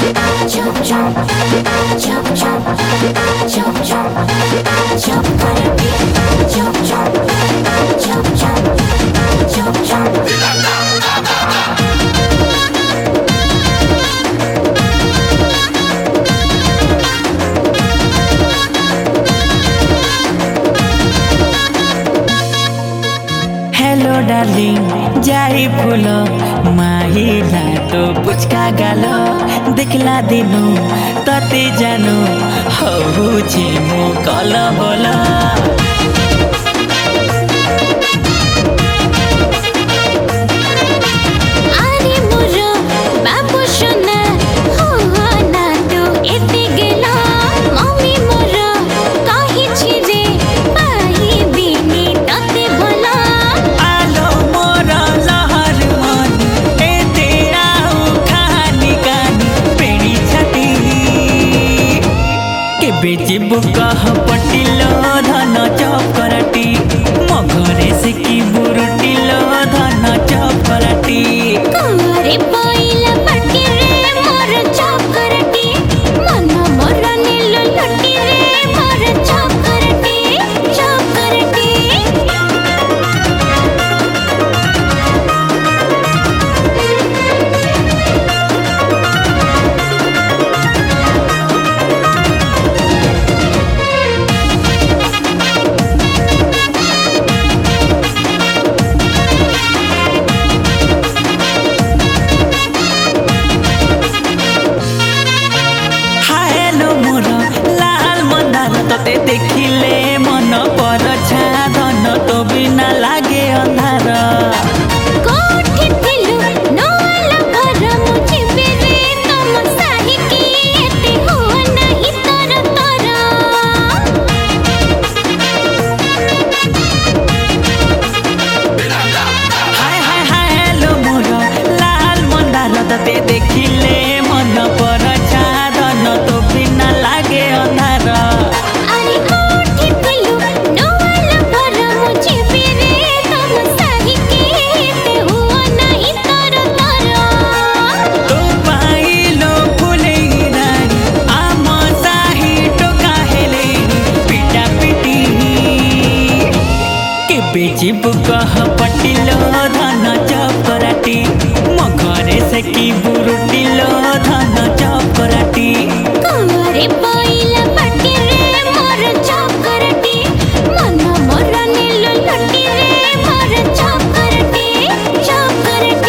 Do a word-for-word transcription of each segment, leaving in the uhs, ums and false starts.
chop chop chop chop chop chop chop karate chop chop chop chop chop chop hello darling जाई फूल माहिला तो पुचका गालो देखला दिनु तते जानु हौछि मो कल बोला बेचिबु कह पटिलो धन चौकराटी मो घरे से की बुरुटिलो धन चौकराटी करे बोइला पटके रे मोर चौकराटी मन मोर नीलो लटी रे मोर चौकराटी चौकराटी देखिले मन पर छाधन तो बिना लागे अंधार कोठी थिलु नोला घर मुझे बेरे तुम साही की एते हो नहीं तर तर हाय हाय हाय लो मोर लाल मंदार तते देखिले मन पर छाधन तो बिना लागे अंधार बेचिबु कह पटिलो धन चौकराटी मो घरे से की बुरुटिलो धन चौकराटी करे बोइला पटके रे मोर चौकराटी मन मोर नीलो लटी रे मोर चौकराटी चौकराटी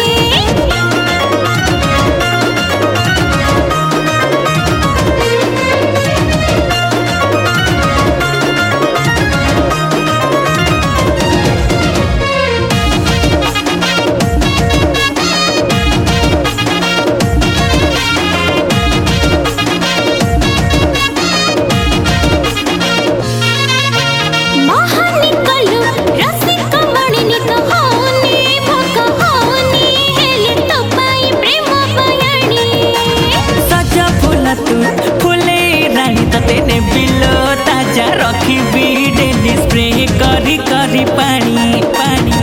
तेने बिलो ताजा रखी डेली स्प्रे करी करी पानी पानी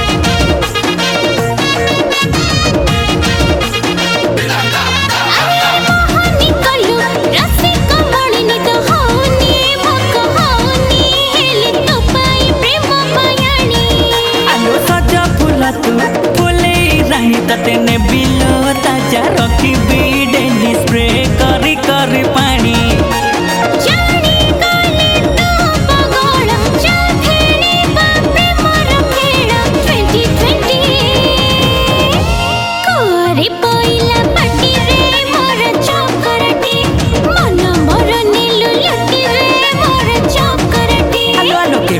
आलो सजा फूला तू फूले रानी तेने बिलो ताजा रखी डेली स्प्रे करी करी पानी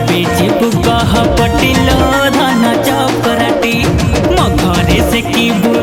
पटिलो धन चौकराटी मो घरे से की